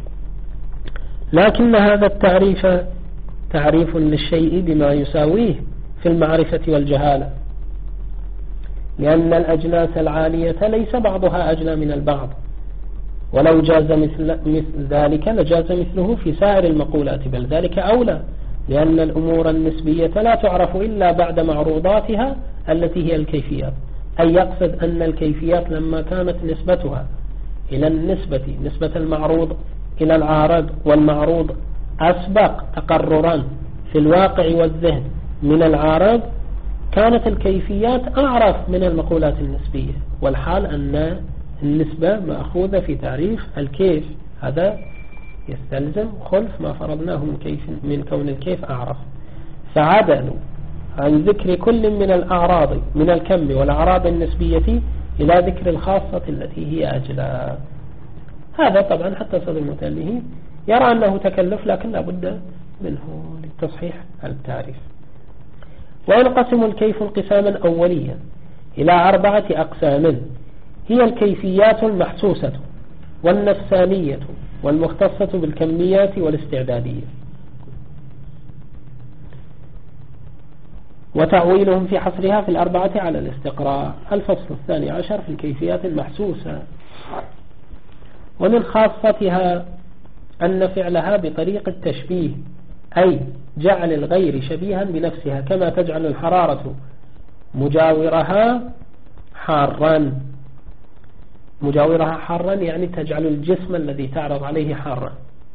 لكن هذا التعريف تعريف للشيء بما يساويه في المعرفة والجهالة، لأن الأجناس العالية ليس بعضها أجنى من البعض، ولو جاز مثل, مثل ذلك لجاز مثله في سائر المقولات، بل ذلك أولى، لأن الأمور النسبية لا تعرف إلا بعد معروضاتها التي هي الكيفيات. أي يقصد أن الكيفيات لما كانت نسبتها إلى النسبة نسبة المعروض إلى العارض والمعروض أسبق تقررا في الواقع والذهن من العارض، كانت الكيفيات أعرف من المقولات النسبية، والحال أن النسبة مأخوذة في تعريف الكيف، هذا يستلزم خلف ما فرضناه من, كيف من كون الكيف أعرف. فعدلوا عن ذكر كل من الأعراض من الكم والأعراض النسبية إلى ذكر الخاصة التي هي أجلى. هذا طبعا حتى صدر المتألهين يرى أنه تكلف، لكن لا بد منه لتصحيح التعريف. وينقسم الكيف انقساما أوليا إلى أربعة أقسام، هي الكيفيات المحسوسة والنفسانية والمختصة بالكميات والاستعدادية. وتعويلهم في حصرها في الأربعة على الاستقراء. الفصل الثاني عشر في الكيفيات المحسوسة. ومن خاصتها أن فعلها بطريق التشبيه، أي جعل الغير شبيها بنفسها، كما تجعل الحرارة مجاورها حارا. مجاورها حارا يعني تجعل الجسم الذي تعرض عليه حارا.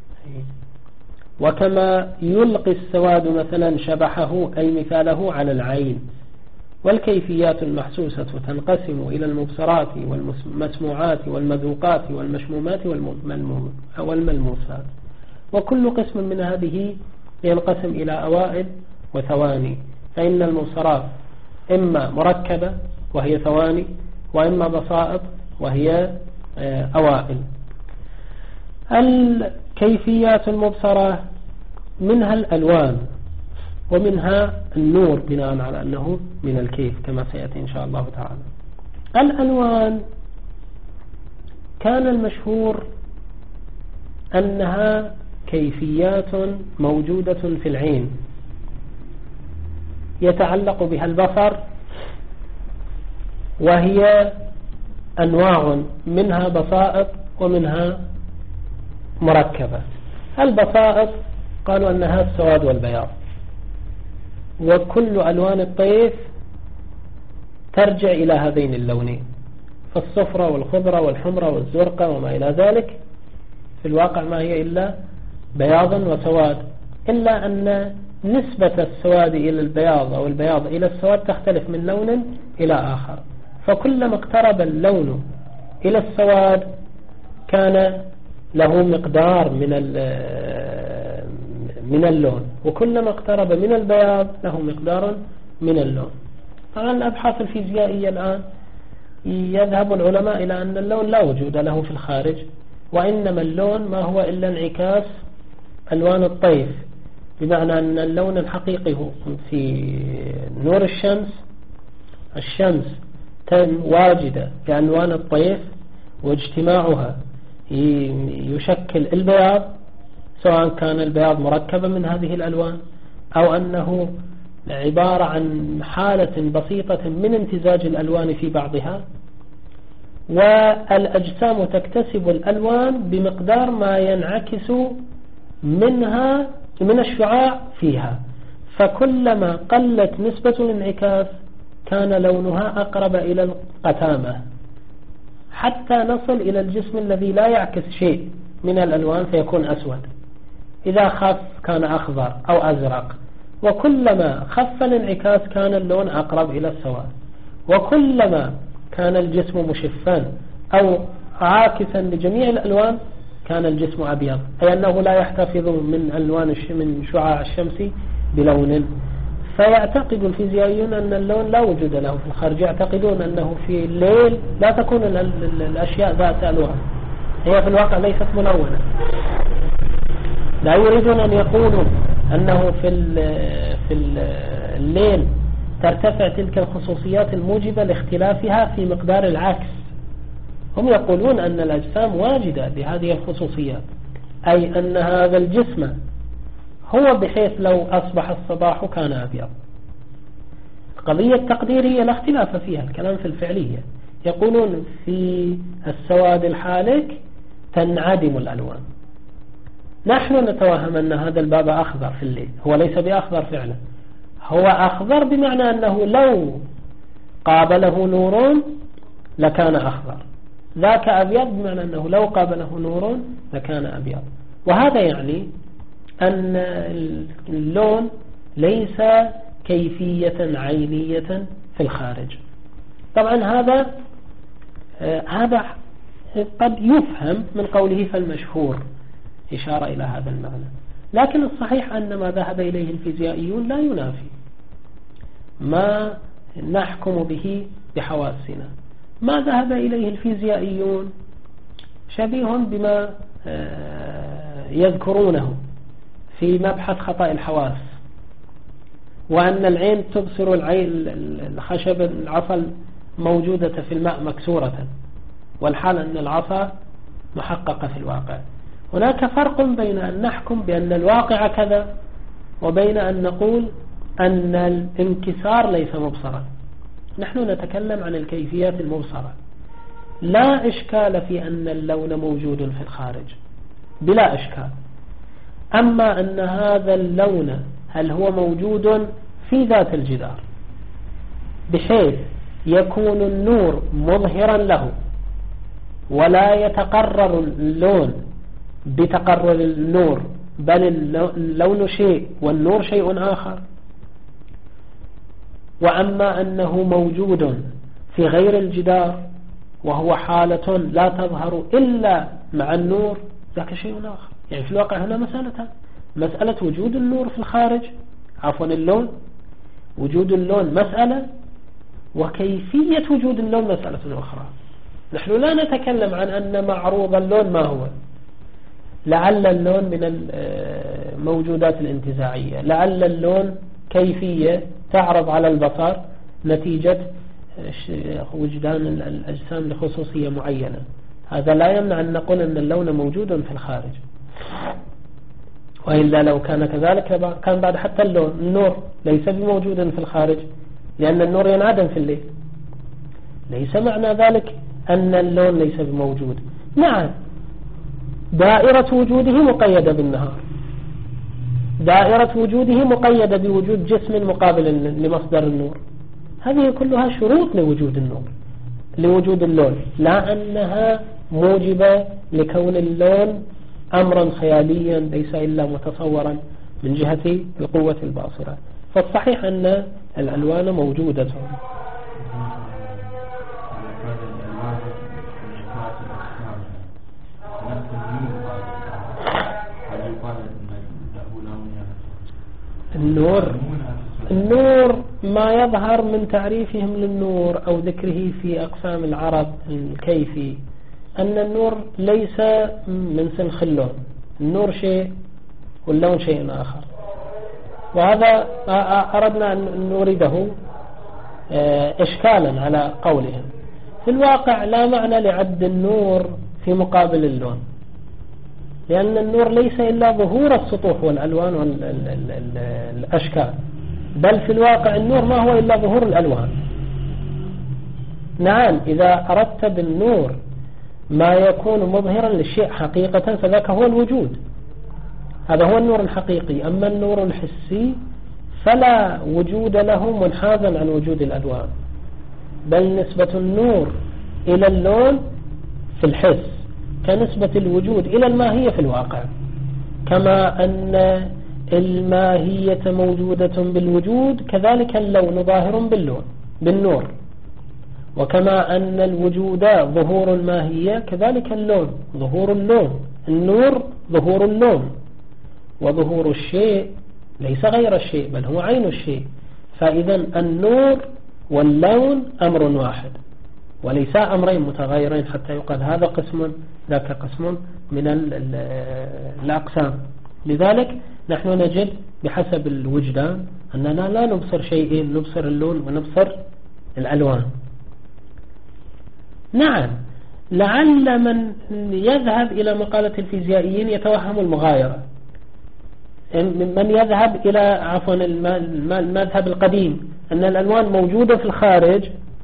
وكما يلقي السواد مثلا شبحه أي مثاله على العين. والكيفيات المحسوسة تنقسم إلى المبصرات والمسموعات والمذوقات والمشمومات والملموسات. وكل قسم من هذه ينقسم إلى أوائل وثواني، فإن المبصرات إما مركبة وهي ثواني، وإما بسائط وهي أوائل. الكيفيات المبصرة منها الألوان ومنها النور، بناء على أنه من الكيف كما سيأتي إن شاء الله تعالى. الألوان كان المشهور أنها كيفيات موجودة في العين يتعلق بها البصر، وهي أنواع منها بسائط ومنها مركبة. البسائط قالوا أنها السواد والبياض، وكل ألوان الطيف ترجع إلى هذين اللونين، فالصفرة والخضرة والحمرة والزرقة وما إلى ذلك في الواقع ما هي إلا بياض وسواد، إلا أن نسبة السواد إلى البياض أو البياض إلى السواد تختلف من لون إلى آخر، فكلما اقترب اللون إلى السواد كان له مقدار من من اللون، وكلما اقترب من البياض له مقدار من اللون. طبعا الأبحاث الفيزيائية الآن يذهب العلماء إلى أن اللون لا وجود له في الخارج، وإنما اللون ما هو إلا انعكاس ألوان الطيف، بمعنى أن اللون الحقيقي هو في نور الشمس. الشمس واجدة بألوان الطيف، واجتماعها يشكل البياض، سواء كان البياض مركبا من هذه الألوان أو أنه عبارة عن حالة بسيطة من امتزاج الألوان في بعضها. والأجسام تكتسب الألوان بمقدار ما ينعكس منها من الشعاع فيها، فكلما قلت نسبة الانعكاس كان لونها أقرب إلى القتامة حتى نصل إلى الجسم الذي لا يعكس شيء من الألوان فيكون أسود. إذا خف كان أخضر أو أزرق، وكلما خف الانعكاس كان اللون أقرب إلى السواد، وكلما كان الجسم مشفا أو عاكسا لجميع الألوان كان الجسم أبيض، أي أنه لا يحتفظ من ألوان من شعاع الشمس بلون. فيعتقد الفيزيائيون أن اللون لا وجود له في الخارج، يعتقدون أنه في الليل لا تكون الأشياء ذات ألوان، هي في الواقع ليست ملونة. لا يريدون أن يقولوا أنه في في الليل ترتفع تلك الخصوصيات الموجبة لاختلافها في مقدار العكس. هم يقولون أن الأجسام واجدة بهذه الخصوصيات، أي أن هذا الجسم هو بحيث لو أصبح الصباح كان أبيض. قضية تقديرية لا اختلاف فيها، الكلام في الفعلية. يقولون في السواد الحالك تنعدم الألوان. نحن نتوهم أن هذا الباب أخضر في الليل، هو ليس بأخضر فعلا، هو أخضر بمعنى أنه لو قابله نور لكان أخضر، ذاك أبيض بمعنى أنه لو قابله نور لكان أبيض. وهذا يعني أن اللون ليس كيفية عينية في الخارج. طبعا هذا آه هذا قد يفهم من قوله فالمشهور، إشارة إلى هذا المعنى. لكن الصحيح أن ما ذهب إليه الفيزيائيون لا ينافي ما نحكم به بحواسنا. ما ذهب إليه الفيزيائيون شبيه بما آه يذكرونه في مبحث خطأ الحواس، وأن العين تبصر العين الخشب العصا موجودة في الماء مكسورة، والحال أن العصا محققة في الواقع. هناك فرق بين أن نحكم بأن الواقع كذا وبين أن نقول أن الانكسار ليس مبصرا. نحن نتكلم عن الكيفيات المبصرة. لا إشكال في أن اللون موجود في الخارج بلا إشكال، أما أن هذا اللون هل هو موجود في ذات الجدار بحيث يكون النور مظهرا له ولا يتقرر اللون بتقرر النور، بل اللون شيء والنور شيء آخر. وأما أنه موجود في غير الجدار وهو حالة لا تظهر إلا مع النور، ذاك شيء آخر. يعني في الواقع هنا مسألة مسألة وجود النور في الخارج، عفوا اللون، وجود اللون مسألة، وكيفية وجود اللون مسألة أخرى. نحن لا نتكلم عن أن معروض اللون ما هو، لعل اللون من الموجودات الانتزاعية، لعل اللون كيفية تعرض على البصر نتيجة وجدان الأجسام لخصوصية معينة. هذا لا يمنع أن نقول أن اللون موجود في الخارج، وإلا لو كان كذلك كان بعد حتى اللون النور ليس بموجود في الخارج، لأن النور ينعدم في الليل. ليس معنى ذلك أن اللون ليس بموجود. نعم، دائرة وجوده مقيدة بالنهار، دائرة وجوده مقيدة بوجود جسم مقابل لمصدر النور. هذه كلها شروط لوجود النور، لوجود اللون، لا أنها موجبة لكون اللون أمرا خياليا ليس إلا متصورا من جهة القوة الباصرة. فالصحيح أن الألوان موجودة. النور النور ما يظهر من تعريفهم للنور أو ذكره في أقسام العرب الكيفي، أن النور ليس من سلخ اللون، النور شيء واللون شيء آخر. وهذا أردنا أن نورده إشكالا على قولهم. في الواقع لا معنى لعد النور في مقابل اللون، لأن النور ليس إلا ظهور السطوح والألوان والأشكال، بل في الواقع النور ما هو إلا ظهور الألوان. نعم، إذا أردت بالنور ما يكون مظهرا للشيء حقيقة فذاك هو الوجود، هذا هو النور الحقيقي. أما النور الحسي فلا وجود له منحازا عن وجود الألوان، بل نسبة النور إلى اللون في الحس كنسبة الوجود إلى الماهية في الواقع، كما أن الماهية موجودة بالوجود كذلك اللون ظاهر باللون بالنور، وكما أن الوجود ظهور الماهية كذلك اللون ظهور اللون، النور ظهور اللون، وظهور الشيء ليس غير الشيء بل هو عين الشيء. فإذا النور واللون أمر واحد وليس أمرين متغيرين حتى يقال هذا قسم ذاك قسم من الأقسام. لذلك نحن نجد بحسب الوجدان أننا لا نبصر شيئين، نبصر اللون ونبصر الألوان. نعم، لعل من يذهب إلى مقالة الفيزيائيين يتوهم المغايرة، من يذهب إلى عفوا المذهب القديم أن الألوان موجودة في الخارج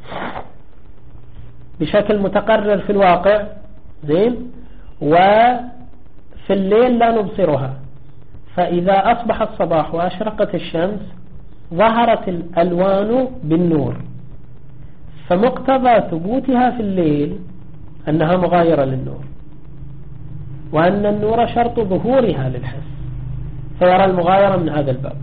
بشكل متقرر في الواقع زين، وفي الليل لا نبصرها، فإذا أصبح الصباح وأشرقت الشمس ظهرت الألوان بالنور، فمقتضى ثبوتها في الليل أنها مغايرة للنور، وأن النور شرط ظهورها للحس، فيرى المغايرة من هذا الباب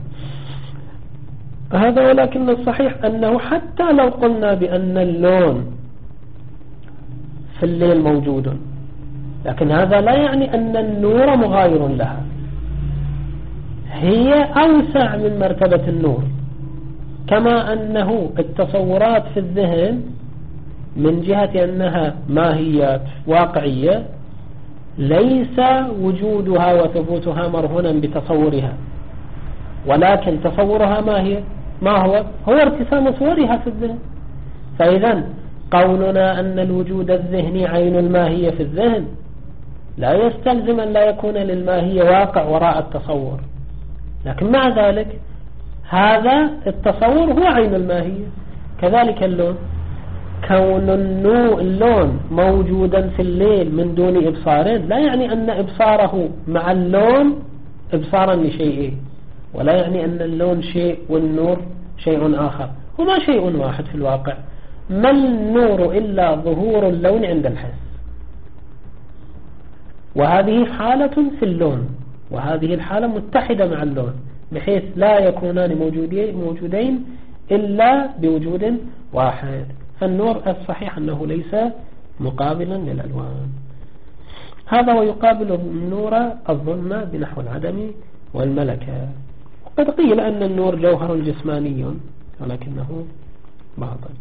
هذا. ولكن الصحيح أنه حتى لو قلنا بأن اللون في الليل موجود، لكن هذا لا يعني أن النور مغاير لها، هي أوسع من مرتبة النور، كما أنه التصورات في الذهن من جهة أنها ماهيات واقعية ليس وجودها وثبوتها مرهونا بتصورها، ولكن تصورها ما هي ما هو هو ارتسام صورها في الذهن. فإذا قولنا أن الوجود الذهني عين الماهية في الذهن لا يستلزم أن لا يكون للماهية واقع وراء التصور، لكن مع ذلك هذا التصور هو عين الماهية. كذلك اللون، كون اللون موجودا في الليل من دون إبصار لا يعني أن إبصاره مع اللون إبصارا لشيء، ولا يعني أن اللون شيء والنور شيء آخر، هما شيء واحد في الواقع. ما النور إلا ظهور اللون عند الحس، وهذه حالة في اللون، وهذه الحالة متحدة مع اللون بحيث لا يكونان موجودين إلا بوجود واحد. فالنور الصحيح أنه ليس مقابلا للألوان. هذا ويقابل النور الظلمة بنحو العدم والملكة. وقد قيل أن النور جوهر جسماني ولكنه باطل.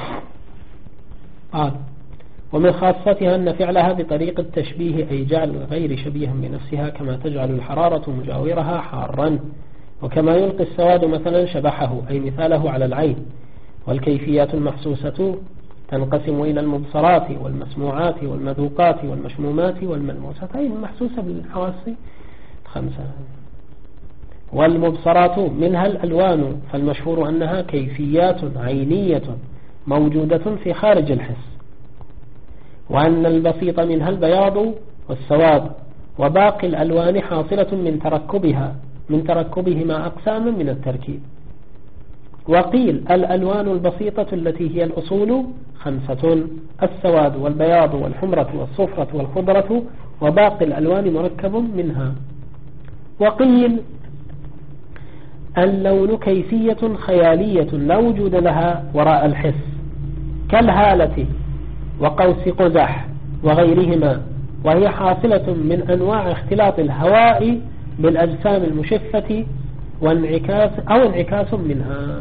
قال ومن خاصتها أن فعلها بطريق التشبيه، أي جعل غير شبيها بنفسها، كما تجعل الحرارة مجاورها حارا، وكما يلقي السواد مثلا شبحه أي مثاله على العين. والكيفيات المحسوسة تنقسم إلى المبصرات والمسموعات والمذوقات والمشمومات والملموسات، أي المحسوسة بالحواس خمسة. والمبصرات منها الألوان، فالمشهور أنها كيفيات عينية موجودة في خارج الحس، وأن البسيط منها البياض والسواد، وباقي الألوان حاصلة من تركبها من تركبهما أقسام من التركيب. وقيل الألوان البسيطة التي هي الأصول خمسة: السواد والبياض والحمرة والصفرة والخضرة، وباقي الألوان مركب منها. وقيل اللون كيفية خيالية لا وجود لها وراء الحس، كالهالة وقوس قزح وغيرهما، وهي حاصلة من أنواع اختلاط الهواء بالأجسام المشفة وانعكاس أو انعكاس منها.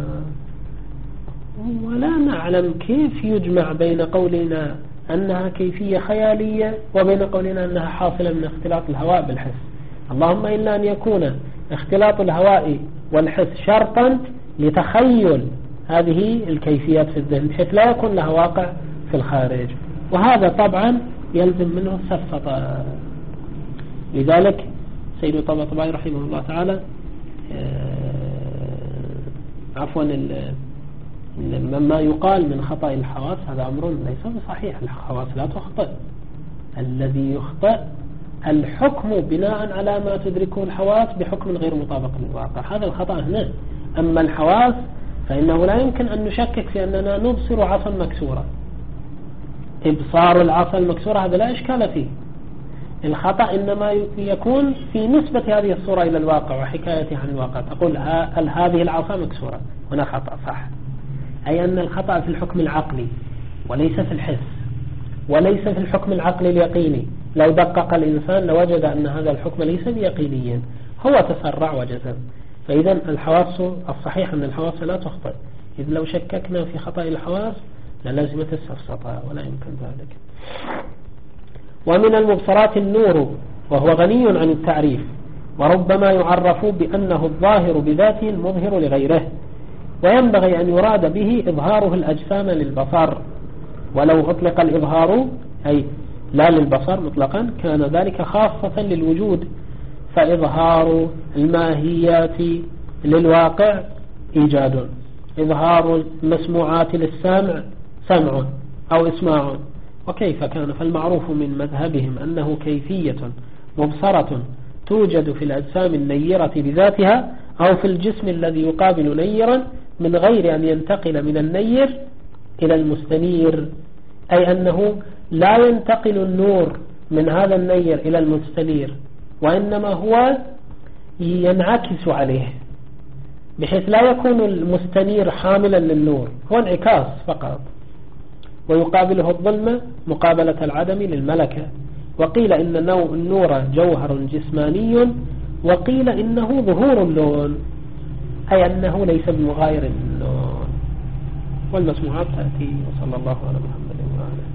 ولا نعلم كيف يجمع بين قولنا أنها كيفية خيالية وبين قولنا أنها حاصلة من اختلاط الهواء بالحس، اللهم إلا أن يكون اختلاط الهواء والحس شرطا لتخيل هذه الكيفيات في الذهن بحيث لا يكون لها واقع في الخارج، وهذا طبعا يلزم منه سفة. لذلك سيد الطباطبائي رحمه الله تعالى عفوا مما يقال من خطأ الحواس هذا أمر ليس بصحيح. الحواس لا تخطئ، الذي يخطئ الحكم بناء على ما تدركه الحواس بحكم غير مطابق للواقع، هذا الخطأ هنا. أما الحواس فإنه لا يمكن أن نشكك في أننا نبصر عصا مكسورة. إبصار العصا المكسورة هذا لا إشكال فيه. الخطأ إنما يكون في نسبة هذه الصورة إلى الواقع وحكايتها عن الواقع. تقول هذه العصا مكسورة، هنا خطأ صح، أي أن الخطأ في الحكم العقلي وليس في الحس، وليس في الحكم العقلي اليقيني. لو دقق الإنسان لوجد أن هذا الحكم ليس بيقينيا، هو تسرع وجزم. فإذا الحواس الصحيح أن الحواس لا تخطئ، إذ لو شككنا في خطأ الحواس للازمة السفسطة ولا يمكن ذلك. ومن المبصرات النور وهو غني عن التعريف، وربما يعرف بأنه الظاهر بذاته المظهر لغيره، وينبغي أن يراد به إظهاره الأجسام للبصر. ولو أطلق الإظهار أي لا للبصر مطلقا كان ذلك خاصة للوجود، فإظهار الماهيات للواقع إيجاد، إظهار المسموعات للسامع سمع أو إسماع. وكيف كان؟ فالمعروف من مذهبهم أنه كيفية مبصرة توجد في الأجسام النيرة بذاتها أو في الجسم الذي يقابل نيرا من غير أن ينتقل من النير إلى المستنير، أي أنه لا ينتقل النور من هذا النير إلى المستنير، وإنما هو ينعكس عليه، بحيث لا يكون المستنير حاملا للنور، هو انعكاس فقط، ويقابله الظلمة مقابلة العدم للملكة. وقيل إن النور جوهر جسماني، وقيل إنه ظهور اللون، أي أنه ليس بمغاير اللون. والمسموعات تأتي. وصلى الله على محمد وعلى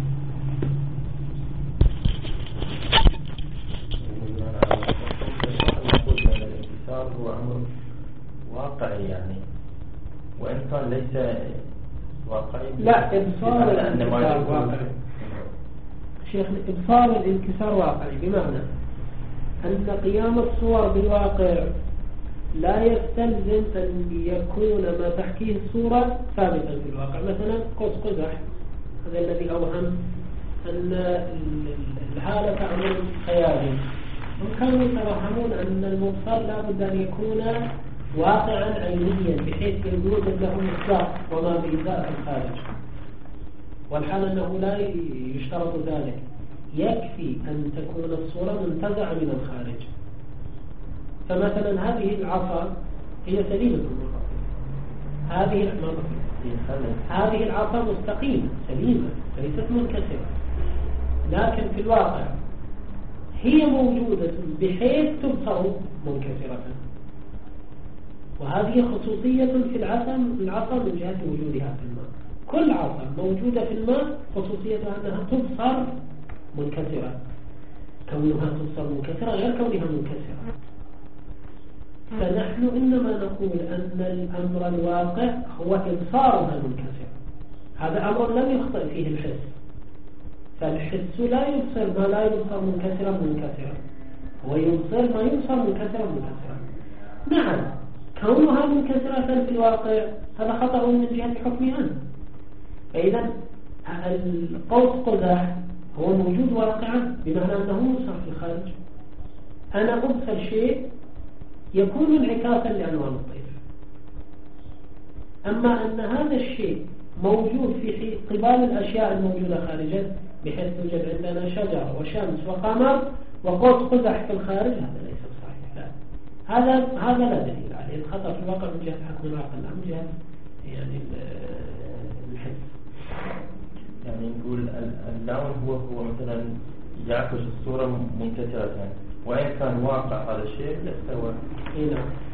الانكسار هو أمر واقعي يعني، وإن كان ليس واقعي. لا، إبصار الانكسار واقعي شيخ، إبصار الانكسار واقعي، بمعنى أن قيام الصور بالواقع لا يستلزم أن يكون ما تحكيه الصورة ثابتا في الواقع. مثلا قوس قزح هذا الذي أوهم أن الحالة أمر خيالي، هم كانوا يتوهمون أن المبصر لا بد أن يكون واقعا عينيا بحيث يوجد له مصداق وما بإزاء في الخارج، والحال أنه لا يشترط ذلك، يكفي أن تكون الصورة منتزعة من الخارج. فمثلا هذه العصا هي سليمة المنطقة، هذه هذه العصا مستقيمة سليمة ليست منكسرة، لكن في الواقع هي موجودة بحيث تبصر منكسرة، وهذه خصوصية في العصا العصا من جهة وجودها في الماء. كل عصا موجودة في الماء خصوصيتها أنها تبصر منكسرة، كونها تبصر منكسرة غير كونها منكسرة. فنحن إنما نقول أن الأمر الواقع هو إبصارها المنكسرة، هذا أمر لم يخطئ فيه الحس، فالحس لا يبصر ما لا يبصر منكسرا منكسرا، هو يبصر ما يبصر منكسرا منكسرا. نعم، كونها منكسرة في الواقع هذا خطأ من جهة حكمي أنا. فإذا القوس قزح هو موجود واقعا بمعنى أنه مبصر في الخارج. أنا أبصر شيء يكون انعكاسا لألوان الطيف، أما أن هذا الشيء موجود في قبال الأشياء الموجودة خارجا، بحيث توجد عندنا شجر وشمس وقمر وقوس قزح في الخارج، هذا ليس صحيح. لا، هذا هذا لا دليل عليه. الخطأ في الواقع من جهة حكم العقل، لا من جهة يعني الحس. يعني نقول اللون هو هو مثلا يعكس الصورة منكسرة، وإن كان واقع هذا الشيء ليس هو. إيه نعم.